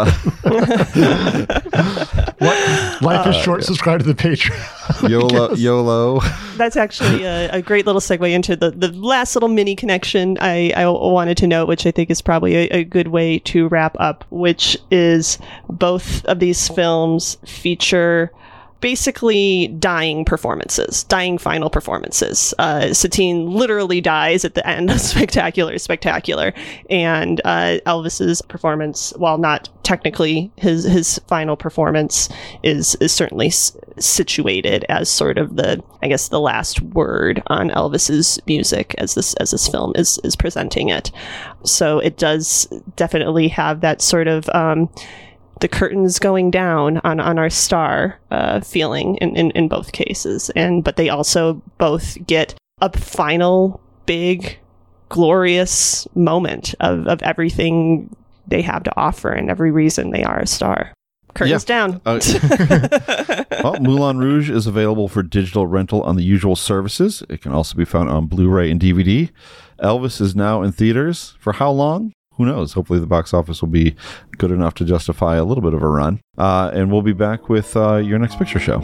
Life is short. Subscribe to the Patreon. YOLO. That's actually a great little segue into the last little mini connection I wanted to note, which I think is probably a good way to wrap up, which is both of these films feature basically dying final performances. Satine literally dies at the end of Spectacular, and Elvis's performance, while not technically his final performance, is certainly situated as sort of the last word on Elvis's music as this film is presenting it. So it does definitely have that sort of the curtains going down on our star feeling in both cases. But they also both get a final big glorious moment of everything they have to offer and every reason they are a star. Curtains down. Well, Moulin Rouge is available for digital rental on the usual services. It can also be found on Blu-ray and DVD. Elvis is now in theaters. For how long? Who knows? Hopefully the box office will be good enough to justify a little bit of a run. And we'll be back with Your Next Picture Show.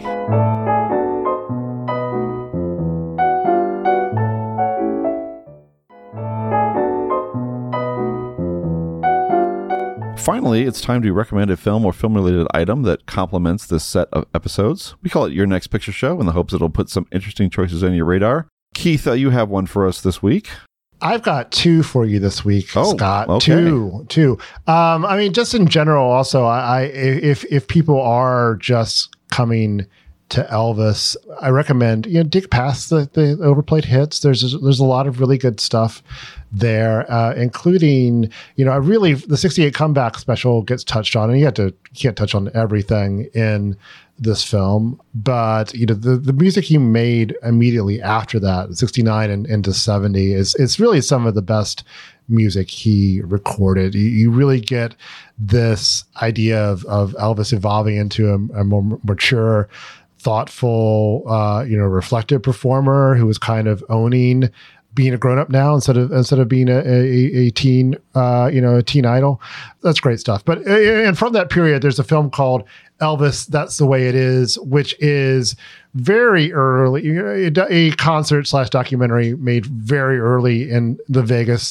Finally, it's time to recommend a film or film-related item that complements this set of episodes. We call it Your Next Picture Show in the hopes it'll put some interesting choices on your radar. Keith, you have one for us this week. I've got two for you this week, Scott. Okay. Two. I mean, just in general, also, if people are just coming to Elvis, I recommend dig past the overplayed hits. There's a lot of really good stuff there, including really the '68 comeback special gets touched on, and you can't touch on everything in this film, but the music he made immediately after that, '69 and into '70, it's really some of the best music he recorded. You really get this idea of Elvis evolving into a more mature, thoughtful, reflective performer who was kind of owning being a grown-up now instead of being a teen, a teen idol. That's great stuff. But and from that period, there's a film called Elvis, That's the Way It Is, which is very early, a concert/documentary made very early in the Vegas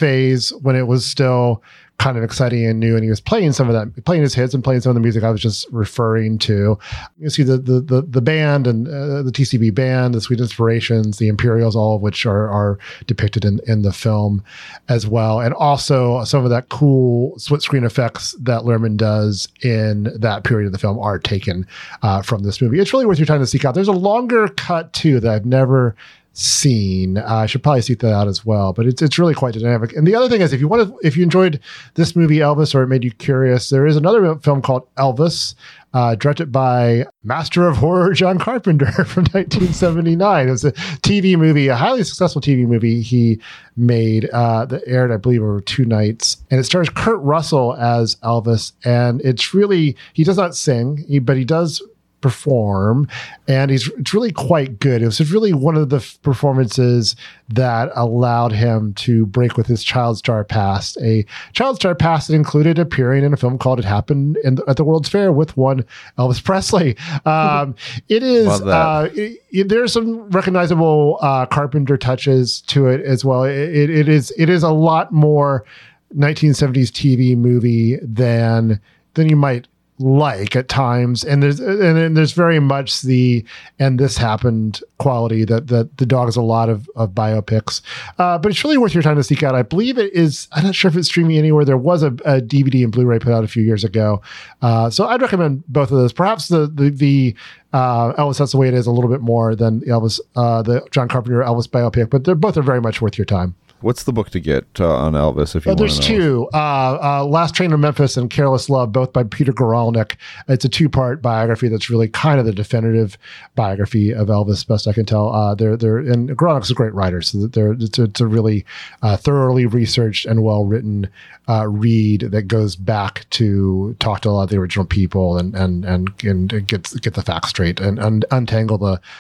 phase when it was still kind of exciting and new, and he was playing some of that, playing his hits and playing some of the music I was just referring to. You see the band and the TCB band, the Sweet Inspirations, the Imperials, all of which are depicted in the film as well. And also some of that cool split screen effects that Luhrmann does in that period of the film are taken from this movie. It's really worth your time to seek out. There's a longer cut too that I've never seen. I should probably seek that out as well, but it's really quite dynamic. And the other thing is, if you enjoyed this movie Elvis, or it made you curious, there is another film called Elvis, directed by master of horror John Carpenter from 1979. It was a TV movie, a highly successful TV movie he made that aired, I believe, over 2 nights. And it stars Kurt Russell as Elvis. And it's really, he does not sing, but he does perform, and it's really quite good. It was really one of the performances that allowed him to break with his child star past. A child star past that included appearing in a film called It Happened at the World's Fair with one Elvis Presley. It is there's some recognizable Carpenter touches to it as well. It is a lot more 1970s TV movie than you might like at times, and there's very much the "and this happened" quality that the dog has a lot of biopics, but it's really worth your time to seek out. I believe it is. I'm not sure if it's streaming anywhere. There was a DVD and Blu-ray put out a few years ago, so I'd recommend both of those. Perhaps the Elvis That's the Way It Is a little bit more than Elvis, the John Carpenter Elvis biopic, but they're both very much worth your time. What's the book to get on Elvis? If you there's two, Last Train to Memphis and Careless Love, both by Peter Guralnick. It's a 2-part biography that's really kind of the definitive biography of Elvis, best I can tell. And Guralnick's a great writer, so it's a really thoroughly researched and well written read that goes back to talk to a lot of the original people and get the facts straight and untangle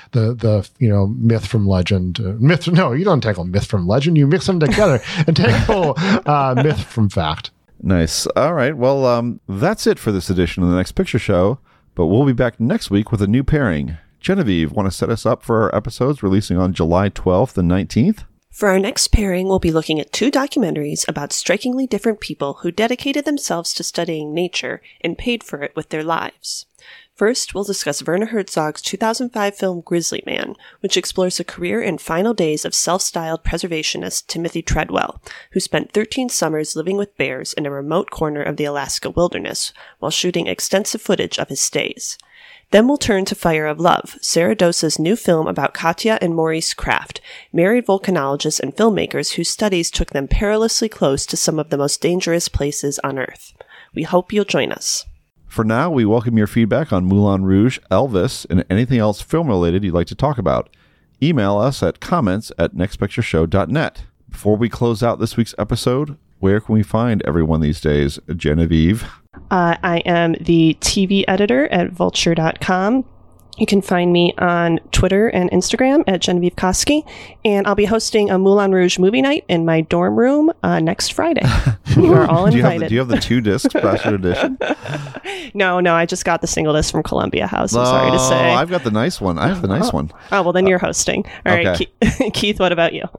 the myth from legend. No, you don't untangle myth from legend. You mix them together and tangle myth from fact. Nice. All right. Well, that's it for this edition of The Next Picture Show, but we'll be back next week with a new pairing. Genevieve, want to set us up for our episodes releasing on July 12th and 19th? For our next pairing, we'll be looking at 2 documentaries about strikingly different people who dedicated themselves to studying nature and paid for it with their lives. First, we'll discuss Werner Herzog's 2005 film Grizzly Man, which explores the career and final days of self-styled preservationist Timothy Treadwell, who spent 13 summers living with bears in a remote corner of the Alaska wilderness while shooting extensive footage of his stays. Then we'll turn to Fire of Love, Sarah Dosa's new film about Katja and Maurice Kraft, married volcanologists and filmmakers whose studies took them perilously close to some of the most dangerous places on Earth. We hope you'll join us. For now, we welcome your feedback on Moulin Rouge, Elvis, and anything else film-related you'd like to talk about. Email us at comments@nextpictureshow.net. Before we close out this week's episode, where can we find everyone these days? Genevieve? I am the TV editor at vulture.com. You can find me on Twitter and Instagram at Genevieve Koski, and I'll be hosting a Moulin Rouge movie night in my dorm room next Friday. You are all invited. Do you have the 2 disc special edition? No, I just got the single disc from Columbia House. I'm sorry to say. I've got the nice one. I have the nice one. Oh, well, then you're hosting. All right, Keith, what about you?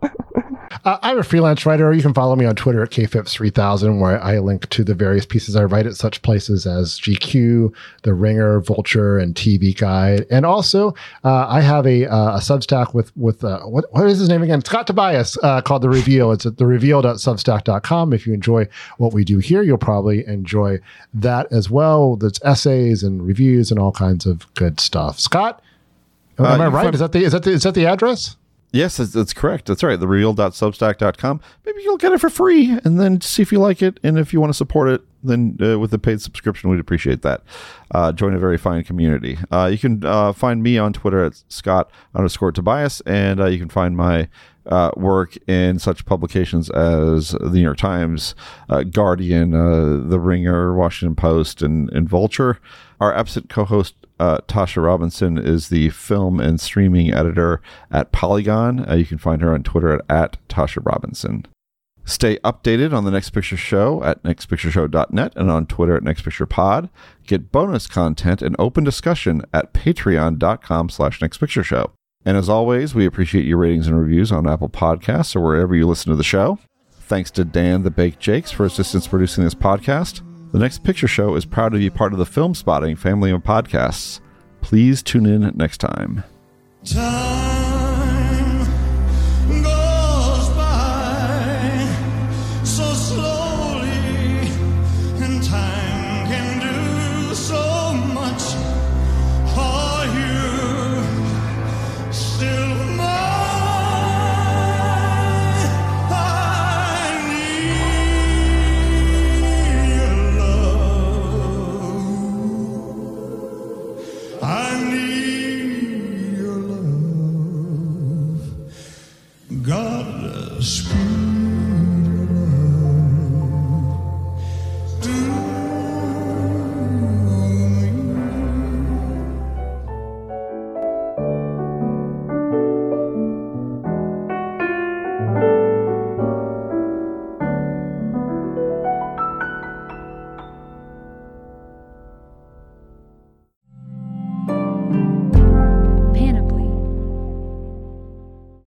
I'm a freelance writer. You can follow me on Twitter at KPhips3000, where I link to the various pieces I write at such places as GQ, The Ringer, Vulture, and TV Guide. And also, I have a Substack with what is his name again? Scott Tobias, called The Reveal. It's at thereveal.substack.com. If you enjoy what we do here, you'll probably enjoy that as well. There's essays and reviews and all kinds of good stuff. Scott, am I right? Is that the address? Yes, that's correct. That's right. TheReal.substack.com. Maybe you'll get it for free and then see if you like it. And if you want to support it, then with a paid subscription, we'd appreciate that. Join a very fine community. You can find me on Twitter at Scott_Tobias, and you can find my work in such publications as the New York Times, Guardian, The Ringer, Washington Post, and Vulture. Our absent co-host, Tasha Robinson, is the film and streaming editor at Polygon. You can find her on Twitter at Tasha Robinson. Stay updated on The Next Picture Show at nextpictureshow.net and on Twitter at nextpicturepod. Get bonus content and open discussion at patreon.com/nextpictureshow. And as always, we appreciate your ratings and reviews on Apple Podcasts or wherever you listen to the show. Thanks to Dan the Baked Jakes for assistance producing this podcast. The Next Picture Show is proud to be part of the Film Spotting family of podcasts. Please tune in next time. Time